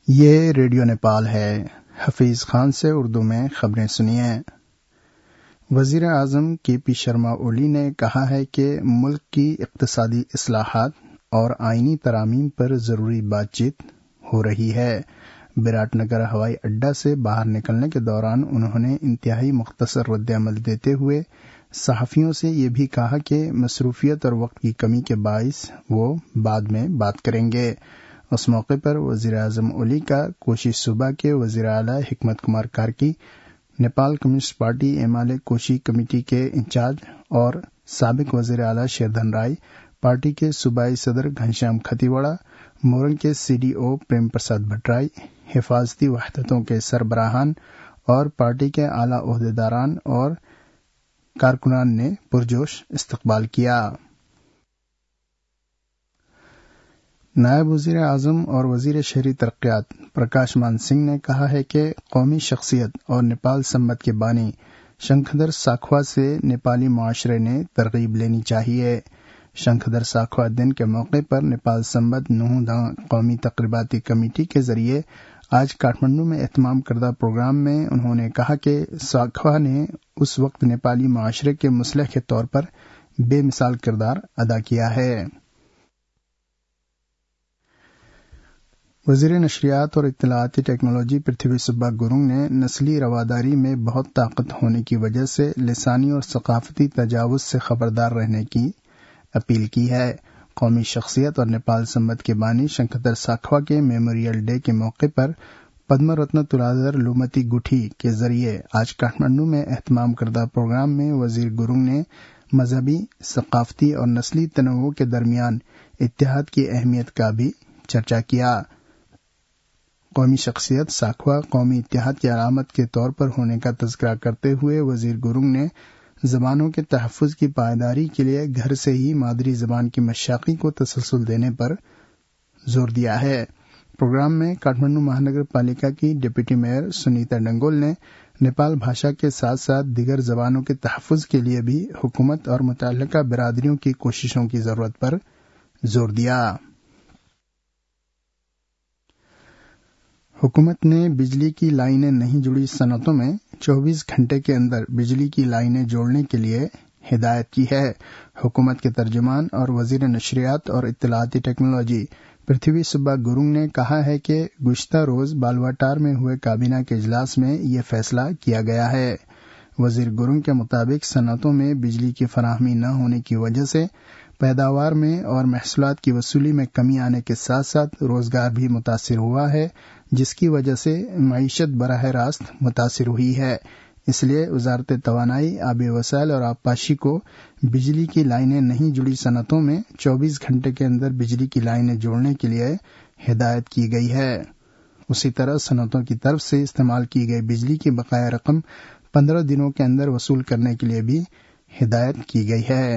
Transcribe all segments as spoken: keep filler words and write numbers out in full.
یہ ریڈیو نیپال ہے۔ حفیظ خان سے اردو میں خبریں سنیے۔ وزیر اعظم کے پی شرما اولی نے کہا ہے کہ ملک کی اقتصادی اصلاحات اور آئینی ترامیم پر ضروری بات چیت ہو رہی ہے۔ براٹ نگر ہوائی اڈہ سے باہر نکلنے کے دوران انہوں نے انتہائی مختصر رد عمل دیتے ہوئے صحافیوں سے یہ بھی کہا کہ مصروفیت اور وقت کی کمی کے باعث وہ بعد میں بات کریں گے۔ اس موقع پر وزیر اعظم اولی کا کوشی صوبہ کے وزیر اعلیٰ حکمت کمار کارکی، نیپال کمیونسٹ پارٹی ایمالے کوشی کمیٹی کے انچارج اور سابق وزیر اعلیٰ شیردھن رائے، پارٹی کے صوبائی صدر گھنشیام کھتیوڑا، مورنگ کے C D O Prem Prasad Bhattarai, حفاظتی وحدتوں کے سربراہان اور پارٹی کے اعلیٰ عہدیداران اور کارکنان نے پرجوش استقبال کیا۔ نائب وزیر اعظم اور وزیر شہری ترقیات پرکاش مان سنگھ نے کہا ہے کہ قومی شخصیت اور نیپال سمبت کے بانی شنکھدر ساکھوا سے نیپالی معاشرے نے ترغیب لینی چاہیے۔ شنکھدر ساکھوا دن کے موقع پر نیپال سمبت نوہ داں قومی تقریباتی کمیٹی کے ذریعے آج کاٹھمنڈو میں اہتمام کردہ پروگرام میں انہوں نے کہا کہ ساکھوا نے اس وقت نیپالی معاشرے کے مصلح کے طور پر بے مثال کردار ادا کیا ہے۔ وزیر نشریات اور اطلاعاتی ٹیکنالوجی پرتھوی سبا گورنگ نے نسلی رواداری میں بہت طاقت ہونے کی وجہ سے لسانی اور ثقافتی تجاوز سے خبردار رہنے کی اپیل کی ہے۔ قومی شخصیت اور نیپال سمبت کے بانی شنکھدر ساکھوا کے میموریل ڈے کے موقع پر پدم رتن تلادھر لومتی گٹھی کے ذریعے آج کاٹھمنڈو میں اہتمام کردہ پروگرام میں وزیر گورنگ نے مذہبی، ثقافتی اور نسلی تنوع کے درمیان اتحاد کی اہمیت کا بھی چرچا کیا۔ قومی شخصیت ساکھوا قومی اتحاد کی علامت کے طور پر ہونے کا تذکرہ کرتے ہوئے وزیر گورنگ نے زبانوں کے تحفظ کی پائیداری کے لیے گھر سے ہی مادری زبان کی مشاقی کو تسلسل دینے پر زور دیا ہے۔ پروگرام میں کاٹھمنڈو مہانگر پالیکا کی ڈپٹی میئر سنیتا ڈنگول نے نیپال بھاشا کے ساتھ ساتھ دیگر زبانوں کے تحفظ کے لیے بھی حکومت اور متعلقہ برادریوں کی کوششوں کی ضرورت پر زور دیا۔ حکومت نے بجلی کی لائنیں نہیں جڑی صنعتوں میں چوبیس گھنٹے کے اندر بجلی کی لائنیں جوڑنے کے لیے ہدایت کی ہے۔ حکومت کے ترجمان اور وزیر نشریات اور اطلاعاتی ٹیکنالوجی پرتھوی سبا گورنگ نے کہا ہے کہ گزشتہ روز بالواٹار میں ہوئے کابینہ کے اجلاس میں یہ فیصلہ کیا گیا ہے۔ وزیر گورنگ کے مطابق صنعتوں میں بجلی کی فراہمی نہ ہونے کی وجہ سے پیداوار میں اور محصولات کی وصولی میں کمی آنے کے ساتھ ساتھ روزگار بھی متاثر ہوا ہے، جس کی وجہ سے معیشت براہ راست متاثر ہوئی ہے۔ اس لیے وزارت توانائی، آبی وسائل اور آبپاشی کو بجلی کی لائنیں نہیں جڑی صنعتوں میں چوبیس گھنٹے کے اندر بجلی کی لائنیں جوڑنے کے لیے ہدایت کی گئی ہے۔ اسی طرح صنعتوں کی طرف سے استعمال کی گئی بجلی کی بقایا رقم پندرہ دنوں کے اندر وصول کرنے کے لیے بھی ہدایت کی گئی ہے۔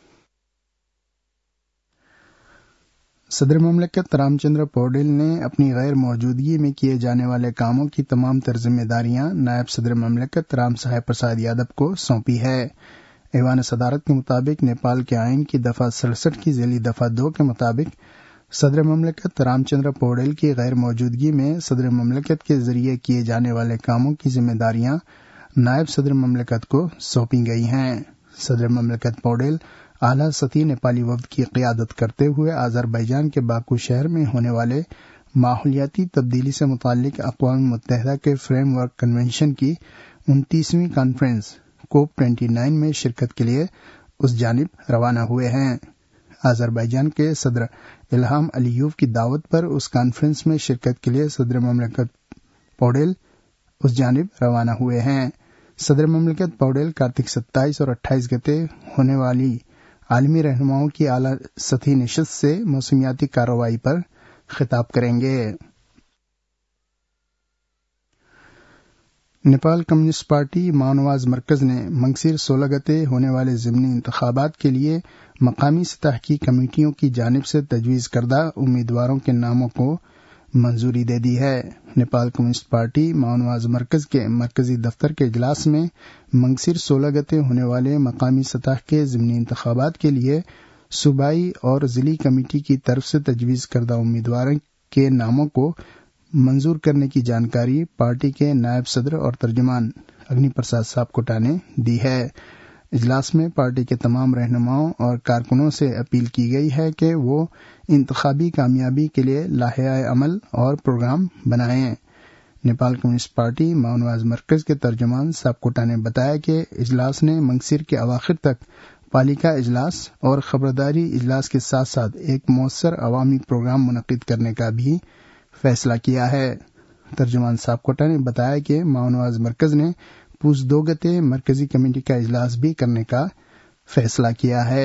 صدر مملکت رام چندر پوڈل نے اپنی غیر موجودگی میں کیے جانے والے کاموں کی تمام تر ذمہ داریاں نائب صدر مملکت رام صاحب پرساد یادو کو سونپی ہے۔ ایوان صدارت کے مطابق نیپال کے آئین کی دفعہ سڑسٹھ کی ذیلی دفعہ دو کے مطابق صدر مملکت رام چندر پوڈل کی غیر موجودگی میں صدر مملکت کے ذریعے کیے جانے والے کاموں کی ذمہ داریاں نائب صدر مملکت کو سونپی گئی ہیں۔ صدر مملکت پوڈل اعلیٰ سطحی نیپالی وفد کی قیادت کرتے ہوئے آذربائیجان کے باکو شہر میں ہونے والے ماحولیاتی تبدیلی سے متعلق اقوام متحدہ کے فریم ورک کنونشن کی انتیسویں کانفرنس کوپ ٹوئنٹی نائن میں شرکت کے لیے اس جانب روانہ ہوئے ہیں۔ آذربائیجان کے صدر الہام علیوف کی دعوت پر اس کانفرنس میں شرکت کے لیے صدر مملکت پوڈل اس جانب روانہ ہوئے ہیں۔ صدر مملکت پوڈل کارتک ستائیس اور اٹھائیس گتے ہونے والی عالمی رہنماؤں کی اعلیٰ سطحی نشست سے موسمیاتی کارروائی پر خطاب کریں گے۔ نیپال کمیونسٹ پارٹی ماونواز مرکز نے منگسیر سولہ گتے ہونے والے ضمنی انتخابات کے لیے مقامی سطح کی کمیٹیوں کی جانب سے تجویز کردہ امیدواروں کے ناموں کو منظوری دے دی ہے۔ نیپال کمیونسٹ پارٹی ماونواز مرکز کے مرکزی دفتر کے اجلاس میں منگسیر سولہ گتے ہونے والے مقامی سطح کے ضمنی انتخابات کے لیے صوبائی اور ضلعی کمیٹی کی طرف سے تجویز کردہ امیدواروں کے ناموں کو منظور کرنے کی جانکاری پارٹی کے نائب صدر اور ترجمان اگنی پرساد صاحب کوٹا نے دی ہے۔ اجلاس میں پارٹی کے تمام رہنماؤں اور کارکنوں سے اپیل کی گئی ہے کہ وہ انتخابی کامیابی کے لیے لائحہ عمل اور پروگرام بنائیں۔ نیپال کمیونسٹ پارٹی ماونواز مرکز کے ترجمان صاحب کوٹا نے بتایا کہ اجلاس نے منگسر کے اواخر تک پالیکا اجلاس اور خبرداری اجلاس کے ساتھ ساتھ ایک مؤثر عوامی پروگرام منعقد کرنے کا بھی فیصلہ کیا ہے۔ ترجمان صاحب کوٹا نے بتایا کہ ماونواز مرکز نے پوس دو گتے مرکزی کمیٹی کا اجلاس بھی کرنے کا فیصلہ کیا ہے۔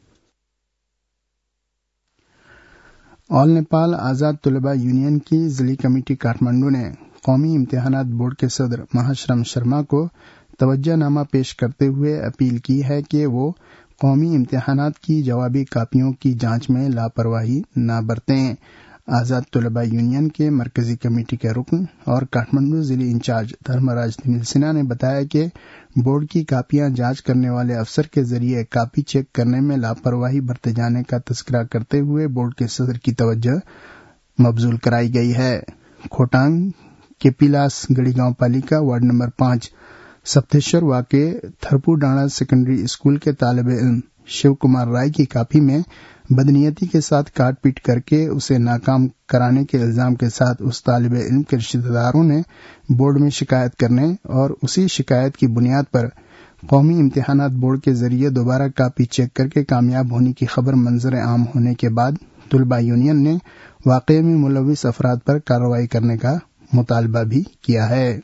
آل نیپال آزاد طلبہ یونین کی ضلعی کمیٹی کاٹھمنڈو نے قومی امتحانات بورڈ کے صدر مہاشرم شرما کو توجہ نامہ پیش کرتے ہوئے اپیل کی ہے کہ وہ قومی امتحانات کی جوابی کاپیوں کی جانچ میں لاپرواہی نہ برتیں۔ آزاد طلبہ یونین کے مرکزی کمیٹی کے رکن اور کاٹھمنڈو ضلعی انچارج دھرم راج تنیل سنہا نے بتایا کہ بورڈ کی کاپیاں جانچ کرنے والے افسر کے ذریعے کاپی چیک کرنے میں لاپرواہی برتے جانے کا تذکرہ کرتے ہوئے بورڈ کے صدر کی توجہ مبذول کرائی گئی ہے۔ کھوٹانگ کے پیلاس گڑی گاؤں پالیکا وارڈ نمبر پانچ سپتیشور واقع تھرپو ڈانڈا سیکنڈری اسکول کے طالب علم شیو کمار رائے کی کاپی میں بدنیتی کے ساتھ کاٹ پیٹ کر کے اسے ناکام کرانے کے الزام کے ساتھ اس طالب علم کے رشتہ داروں نے بورڈ میں شکایت کرنے اور اسی شکایت کی بنیاد پر قومی امتحانات بورڈ کے ذریعے دوبارہ کاپی چیک کر کے کامیاب ہونے کی خبر منظر عام ہونے کے بعد طلبہ یونین نے واقعے میں ملوث افراد پر کارروائی کرنے کا مطالبہ بھی کیا ہے۔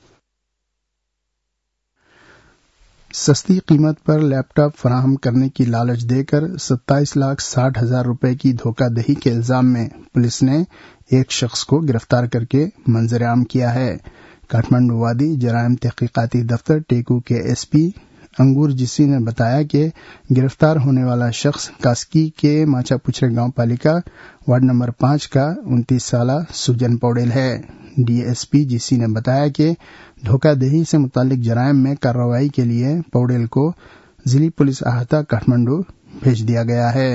سستی قیمت پر لیپ ٹاپ فراہم کرنے کی لالچ دے کر ستائیس لاکھ ساٹھ ہزار روپے کی دھوکہ دہی کے الزام میں پولیس نے ایک شخص کو گرفتار کر کے منظر عام کیا ہے۔ کاٹھمنڈو وادی جرائم تحقیقاتی دفتر ٹیکو کے ایس پی انگور جسی نے بتایا کہ گرفتار ہونے والا شخص کاسکی کے ماچا پچھرے گاؤں پالیکا وارڈ نمبر پانچ کا انتیس سالہ سجن پوڈیل ہے۔ ڈی ایس پی جی سی نے بتایا کہ دھوکہ دہی سے متعلق جرائم میں کارروائی کے لیے پوڈیل کو ضلعی پولیس احاطہ کاٹھمنڈو بھیج دیا گیا ہے۔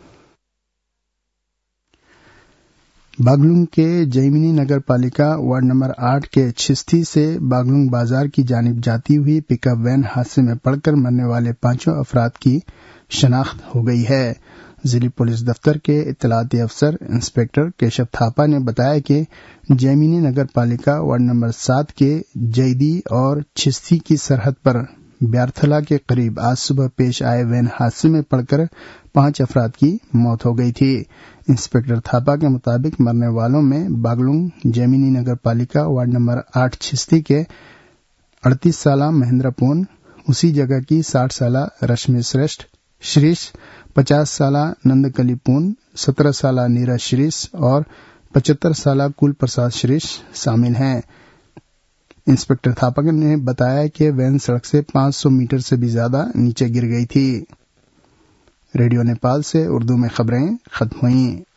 باگلنگ کے جیمنی نگر پالیکا وارڈ نمبر آٹھ کے چھستی سے باگلنگ بازار کی جانب جاتی ہوئی پک اپ وین حادثے میں پڑ کر مرنے والے پانچوں افراد کی شناخت ہو گئی ہے۔ ضلعی پولیس دفتر کے اطلاعاتی افسر انسپکٹر کیشو تھاپا نے بتایا کہ جیمنی نگر پالیکا وارڈ نمبر سات کے جیدی اور چھستی کی سرحد پر بیارتھلا کے قریب آج صبح پیش آئے وین حادثے میں پڑ کر پانچ افراد کی موت ہو گئی تھی۔ انسپکٹر تھاپا کے مطابق مرنے والوں میں باگلنگ جیمنی نگر پالیکا وارڈ نمبر آٹھ چھستی کے اڑتیس سالہ مہندر پون، اسی جگہ کی ساٹھ سالہ رشمی سریشٹ شریش، پچاس سالہ نند کلی پون، سترہ سالہ نیرج شریش اور پچہتر سالہ کل پرساد شریش شامل ہیں۔ انسپکٹر تھاپا نے بتایا کہ وین سڑک سے پانچ سو میٹر سے بھی زیادہ نیچے گر گئی تھی۔ ریڈیو نیپال سے اردو میں خبریں ختم ہوئیں۔